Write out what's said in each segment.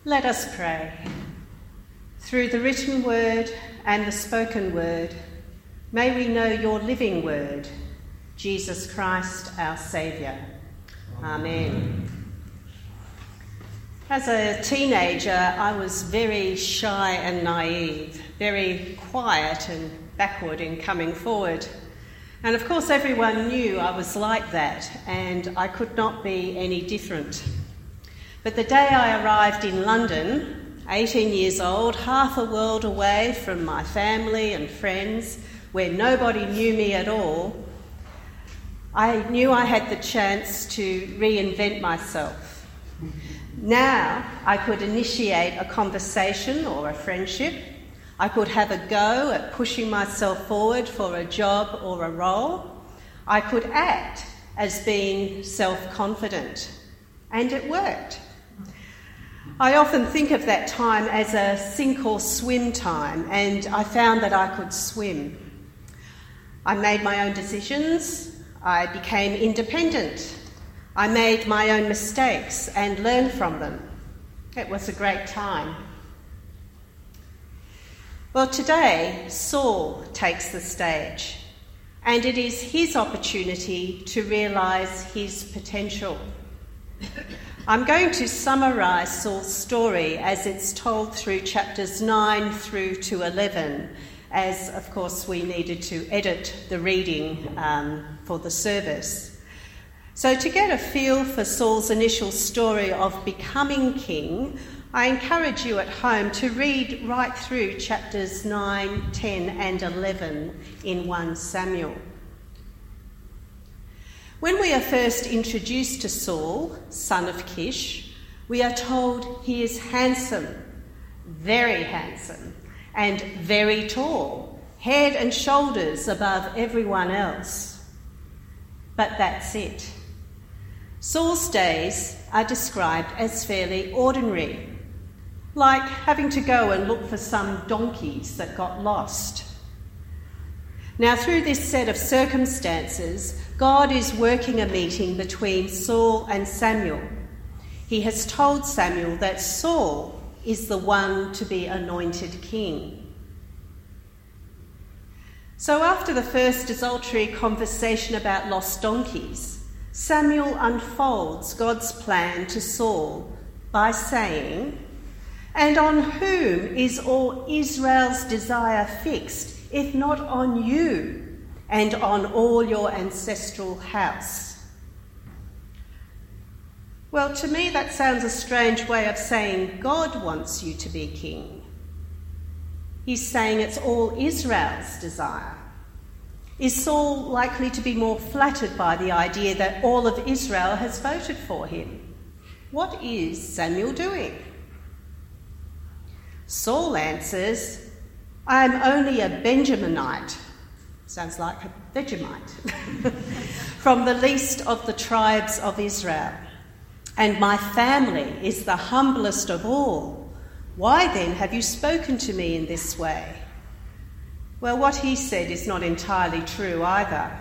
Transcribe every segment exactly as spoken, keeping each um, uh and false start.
Let us pray. Through the written word and the spoken word, may we know your living word, Jesus Christ, our Saviour. Amen. As a teenager, I was very shy and naive, very quiet and backward in coming forward. And of course, everyone knew I was like that, and I could not be any different. But the day I arrived in London, eighteen years old, half a world away from my family and friends, where nobody knew me at all, I knew I had the chance to reinvent myself. Now I could initiate a conversation or a friendship. I could have a go at pushing myself forward for a job or a role. I could act as being self-confident, and it worked. I often think of that time as a sink or swim time, and I found that I could swim. I made my own decisions. I became independent. I made my own mistakes and learned from them. It was a great time. Well, today, Saul takes the stage, and it is his opportunity to realise his potential. I'm going to summarise Saul's story as it's told through chapters nine through to eleven, as of course we needed to edit the reading um, for the service. So to get a feel for Saul's initial story of becoming king, I encourage you at home to read right through chapters nine, ten and eleven in First Samuel. When we are first introduced to Saul, son of Kish, we are told he is handsome, very handsome, and very tall, head and shoulders above everyone else. But that's it. Saul's days are described as fairly ordinary, like having to go and look for some donkeys that got lost. Now, through this set of circumstances, God is working a meeting between Saul and Samuel. He has told Samuel that Saul is the one to be anointed king. So after the first desultory conversation about lost donkeys, Samuel unfolds God's plan to Saul by saying, "And on whom is all Israel's desire fixed, if not on you and on all your ancestral house?" Well, to me that sounds a strange way of saying God wants you to be king. He's saying it's all Israel's desire. Is Saul likely to be more flattered by the idea that all of Israel has voted for him? What is Samuel doing? Saul answers, "I am only a Benjaminite," sounds like a Vegemite, "from the least of the tribes of Israel, and my family is the humblest of all. Why then have you spoken to me in this way?" Well, what he said is not entirely true either.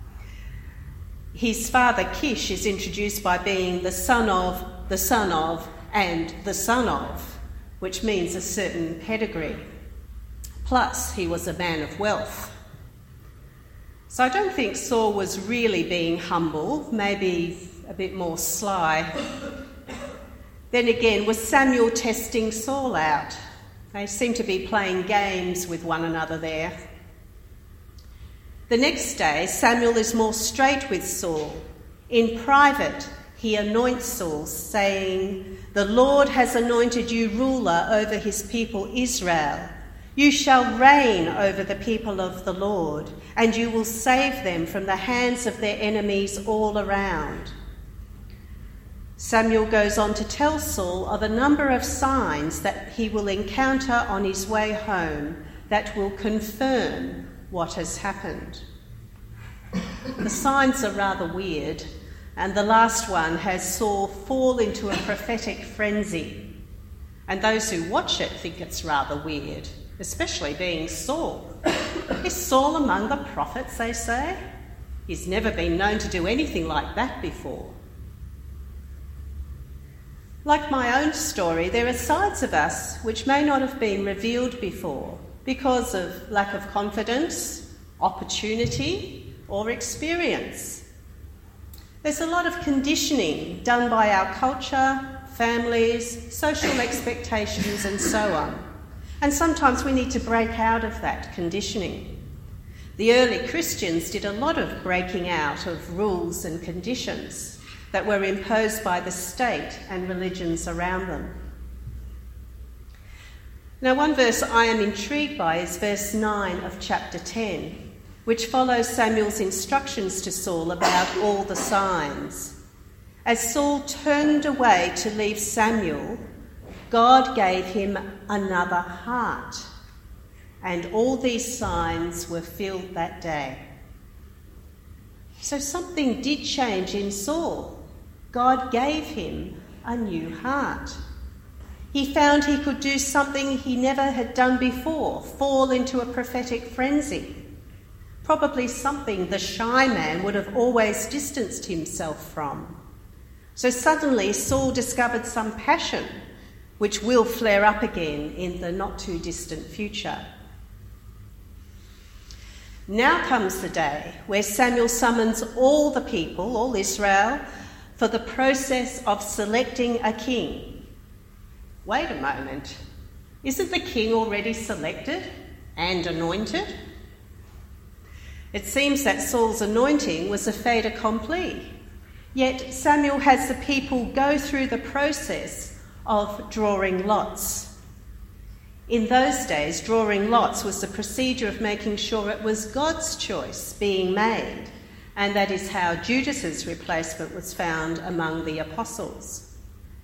His father Kish is introduced by being the son of, the son of, and the son of, which means a certain pedigree. Plus, he was a man of wealth. So I don't think Saul was really being humble, maybe a bit more sly. Then again, was Samuel testing Saul out? They seem to be playing games with one another there. The next day, Samuel is more straight with Saul. In private, he anoints Saul, saying, "The Lord has anointed you ruler over his people Israel. You shall reign over the people of the Lord, and you will save them from the hands of their enemies all around." Samuel goes on to tell Saul of a number of signs that he will encounter on his way home that will confirm what has happened. The signs are rather weird, and the last one has Saul fall into a prophetic frenzy. And those who watch it think it's rather weird, especially being Saul. Is Saul among the prophets, they say? He's never been known to do anything like that before. Like my own story, there are sides of us which may not have been revealed before because of lack of confidence, opportunity, or experience. There's a lot of conditioning done by our culture, families, social expectations, and so on. And sometimes we need to break out of that conditioning. The early Christians did a lot of breaking out of rules and conditions that were imposed by the state and religions around them. Now, one verse I am intrigued by is verse nine of chapter ten, which follows Samuel's instructions to Saul about all the signs. As Saul turned away to leave Samuel, God gave him another heart, and all these signs were filled that day. So something did change in Saul. God gave him a new heart. He found he could do something he never had done before, fall into a prophetic frenzy. Probably something the shy man would have always distanced himself from. So suddenly Saul discovered some passion which will flare up again in the not too distant future. Now comes the day where Samuel summons all the people, all Israel, for the process of selecting a king. Wait a moment, isn't the king already selected and anointed? It seems that Saul's anointing was a fait accompli, yet Samuel has the people go through the process of drawing lots. In those days, drawing lots was the procedure of making sure it was God's choice being made, and that is how Judas's replacement was found among the apostles.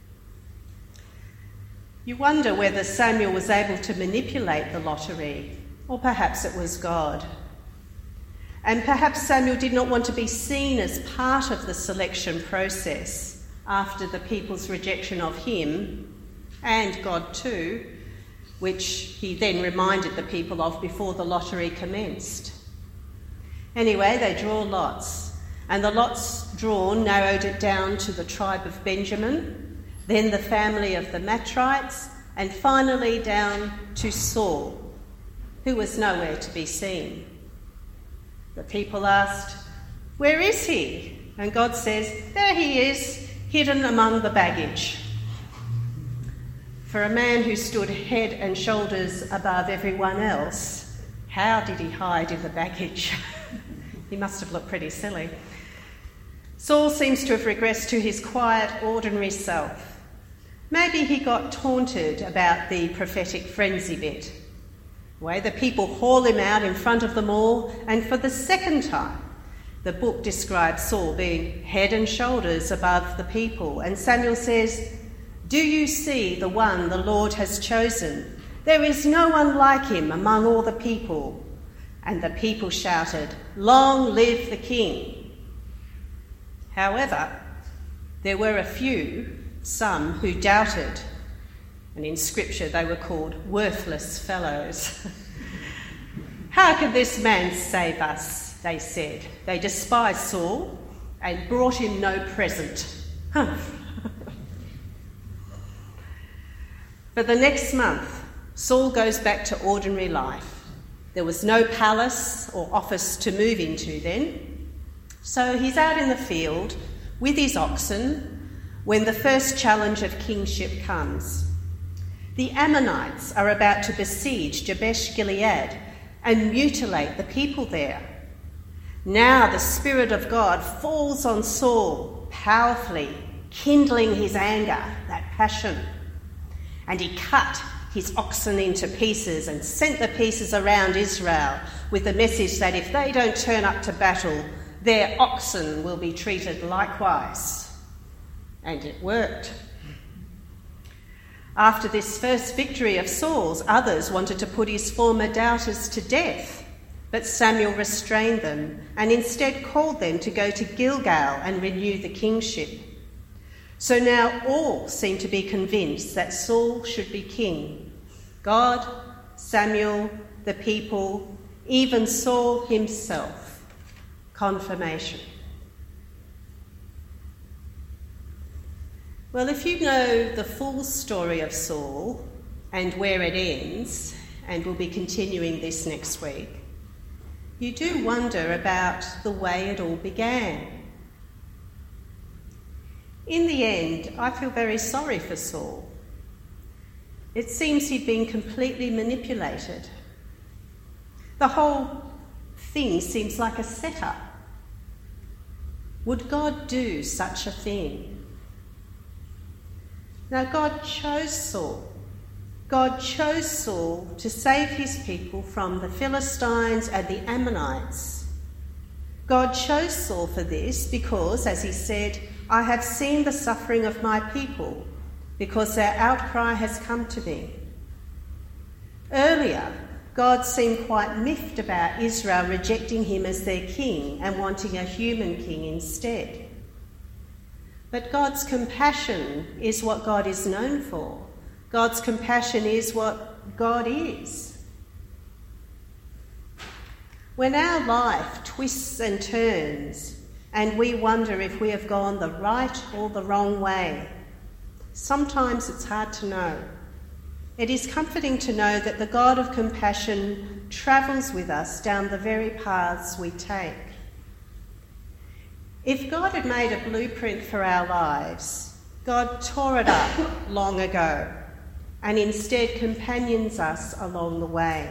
You wonder whether Samuel was able to manipulate the lottery, or perhaps it was God. And perhaps Samuel did not want to be seen as part of the selection process after the people's rejection of him, and God too, which he then reminded the people of before the lottery commenced. Anyway, they draw lots, and the lots drawn narrowed it down to the tribe of Benjamin, then the family of the Matrites, and finally down to Saul, who was nowhere to be seen. The people asked, "Where is he?" And God says, "There he is, hidden among the baggage." For a man who stood head and shoulders above everyone else, how did he hide in the baggage? He must have looked pretty silly. Saul seems to have regressed to his quiet, ordinary self. Maybe he got taunted about the prophetic frenzy bit. Way the people haul him out in front of them all, and for the second time, the book describes Saul being head and shoulders above the people. And Samuel says, "Do you see the one the Lord has chosen? There is no one like him among all the people." And the people shouted, "Long live the king." However, there were a few, some who doubted. And in Scripture they were called worthless fellows. "How can this man save us?" they said. They despised Saul and brought him no present. For the next month, Saul goes back to ordinary life. There was no palace or office to move into then. So he's out in the field with his oxen when the first challenge of kingship comes. The Ammonites are about to besiege Jabesh Gilead and mutilate the people there. Now the Spirit of God falls on Saul powerfully, kindling his anger, that passion. And he cut his oxen into pieces and sent the pieces around Israel with the message that if they don't turn up to battle, their oxen will be treated likewise. And it worked. After this first victory of Saul's, others wanted to put his former doubters to death, but Samuel restrained them and instead called them to go to Gilgal and renew the kingship. So now all seem to be convinced that Saul should be king. God, Samuel, the people, even Saul himself. Confirmation. Well, if you know the full story of Saul and where it ends, and we'll be continuing this next week, you do wonder about the way it all began. In the end, I feel very sorry for Saul. It seems he'd been completely manipulated. The whole thing seems like a setup. Would God do such a thing? Now, God chose Saul. God chose Saul to save his people from the Philistines and the Ammonites. God chose Saul for this because, as he said, I have seen the suffering of my people, because their outcry has come to me. Earlier, God seemed quite miffed about Israel rejecting him as their king and wanting a human king instead. But God's compassion is what God is known for. God's compassion is what God is. When our life twists and turns and we wonder if we have gone the right or the wrong way, sometimes it's hard to know. It is comforting to know that the God of compassion travels with us down the very paths we take. If God had made a blueprint for our lives, God tore it up long ago and instead companions us along the way.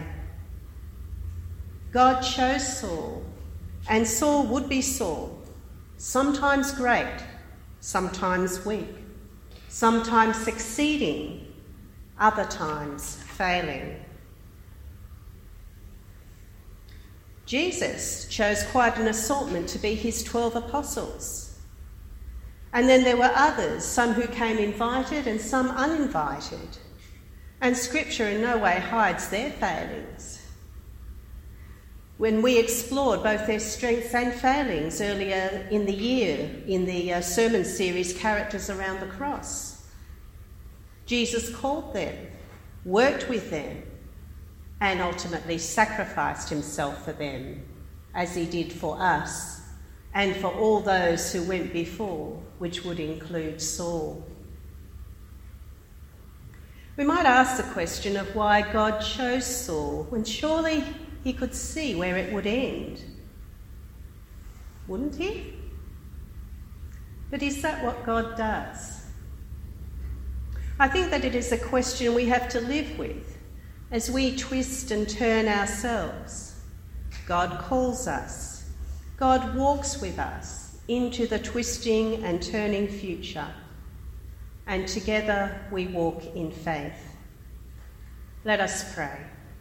God chose Saul, and Saul would be Saul, sometimes great, sometimes weak, sometimes succeeding, other times failing. Jesus chose quite an assortment to be his twelve apostles. And then there were others, some who came invited and some uninvited. And Scripture in no way hides their failings. When we explored both their strengths and failings earlier in the year in the uh, sermon series Characters Around the Cross, Jesus called them, worked with them, and ultimately sacrificed himself for them, as he did for us and for all those who went before, which would include Saul. We might ask the question of why God chose Saul when surely he could see where it would end. Wouldn't he? But is that what God does? I think that it is a question we have to live with as we twist and turn ourselves. God calls us. God walks with us into the twisting and turning future. And together we walk in faith. Let us pray.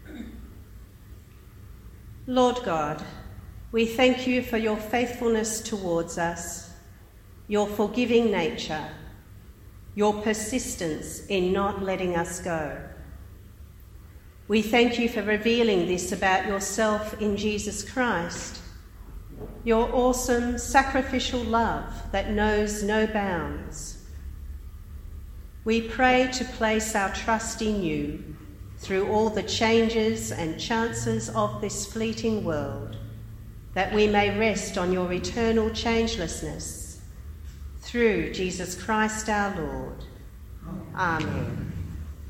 Lord God, we thank you for your faithfulness towards us, your forgiving nature, your persistence in not letting us go. We thank you for revealing this about yourself in Jesus Christ, your awesome sacrificial love that knows no bounds. We pray to place our trust in you through all the changes and chances of this fleeting world, that we may rest on your eternal changelessness. Through Jesus Christ our Lord. Amen.